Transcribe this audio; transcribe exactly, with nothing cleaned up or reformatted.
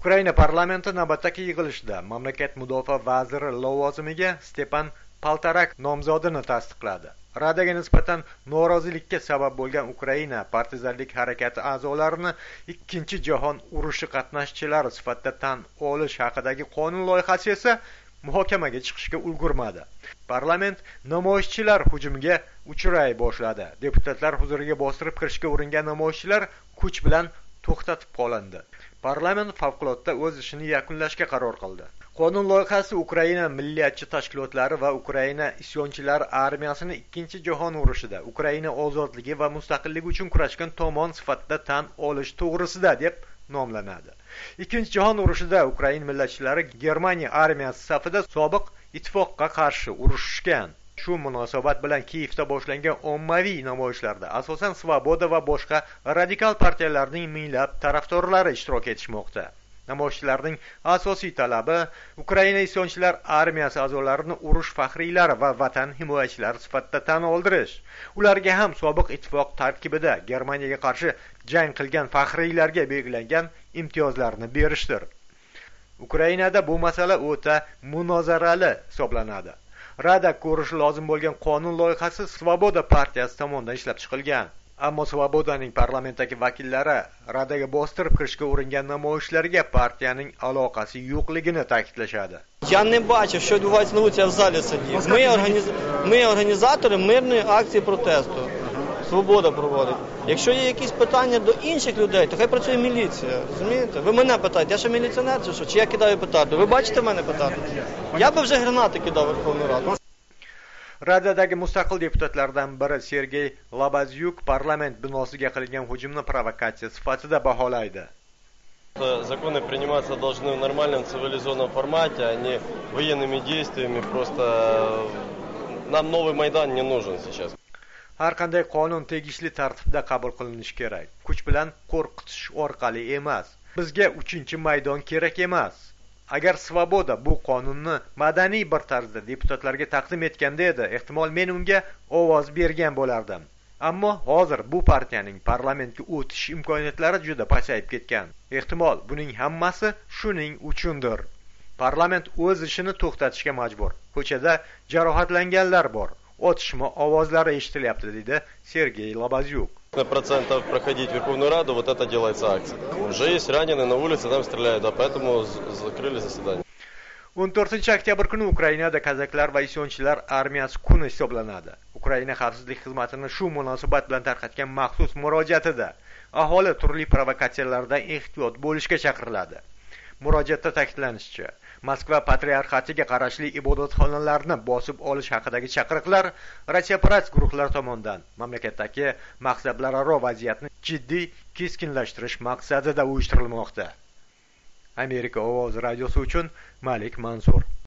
Ukraina parlamenti navbatdagi yig'ilishida mamlakat mudofaa vaziri lavozimiga Stepan Paltarak nomzodini tasdiqladi. Radaga nisbatan norozilikka sabab bo'lgan Ukraina partizanlik harakati a'zolarini ikkinchi jahon urushi qatnashchilari sifatida tan olish haqidagi qonun loyihasi esa muhokamaga chiqishga ulgurmadi. Parlament namoyishchilar hujumiga uchray boshladi. Deputatlar huzuriga bostirib kirishga uringan namoyishchilar kuch bilan to'xtatib qolindi. Parlament favqulodda o'z ishini yakunlashga qaror qildi. Qonun loyihasi Ukraina milliyatchi tashkilotlari va Ukraina isyonchilar armiyasini ikkinchi jahon urushida Ukraina ozodligi va mustaqilligi uchun kurashgan tomon sifatida tan olish to'g'risida deb nomlanadi. Ikkinchi jahon urushida Ukraina millatchilari Germaniya armiyasi safida sobiq ittifoqqa qarshi urushgan. Shu munosabat bilan Kiyevda boshlangan ommaviy namoyishlarda asosan Svoboda va boshqa radikal partiyalarning minglab tarafdorlari ishtirok etishmoqda. Namoyishchilarning asosiy talabi Ukraina isyonchilar armiyasi a'zolarini urush faxriylari va vatan himoyachilari sifatida tan oldirish. Ularga ham sobiq ittifoq tarkibida Germaniyaga qarshi jang qilgan faxriylarga belgilangan imtiyozlarni berishdir. Ukrainada bu masala o'ta munozarali hisoblanadi. Rada ko'rishi lozim bo'lgan qonun loyihasi Svoboda partiyasi tomonidan ishlab chiqilgan. Ammo Svobodaning parlamentdagi vakillari Radaga bostirib kirishga uringan namoyishlarga partiyaning aloqasi yo'qligini ta'kidlashadi. Я не бачив, що відбувається на вулиці, я в залі сидів. Ми, організ... Ми організатори мирної акції протесту. Свобода проводить. Якщо є якісь питання до інших людей, то хай працює міліція. Розумієте? Ви мене питаєте, я ще міліціонер чи що? Чи я кидаю петарду? Ви бачите мене петарду? Я би вже гранати кидав в Верховну Раду. Radadagi mustaqil deputatlardan biri Sergey Labazyuk parlament binosiga qilingan hujumni provokatsiya sifatida baholaydi. Законы приниматься должны в нормальном цивилизованном формате, а не военными действиями. Просто нам новый Майдан не нужен сейчас. Har qanday qonun tegishli tartibda qabul qilinishi kerak. Kuch bilan qo'rqitish orqali emas. Bizga uchinchi maydon kerak emas. Agar Svoboda bu qonunni madaniy bir tarzda deputatlarga taqdim etganda edi, ehtimol men unga ovoz bergan bo'lardim. Ammo hozir bu partiyaning parlamentga o'tish imkoniyatlari juda pasayib ketgan. Ehtimol buning hammasi shuning uchundir. Parlament o'z ishini to'xtatishga majbur. Ko'chada jarohatlanganlar bor. Otishma ovozlari eshitilyapti, dedi Sergey Labazyuk. Процентов проходить Верховную Раду, вот это делается акция. Уже есть раненые на улице, там стреляют, а поэтому закрыли заседание. o'n to'rtinchi oktyabr kuni Ukrainada kazaklar va isyonchilar armiyasi kuni hisoblanadi. Ukraina xavfsizlik xizmatining shu munosabat bilan tarqatgan maxsus murojaatida aholi turli provokatsiyalardan ehtiyot bo'lishga chaqiriladi. Murojaatda ta'kidlanishicha, Moskva patriarxatiga qarashli ibodatxonalarni bosib olish haqidagi chaqiriqlar Rossiyaparast guruhlar tomonidan mamlakatdagi maqsadlararo vaziyatni jiddiy keskinlashtirish maqsadida uyushtirilmoqda. Amerika ovozi radiosi uchun Malik Mansur.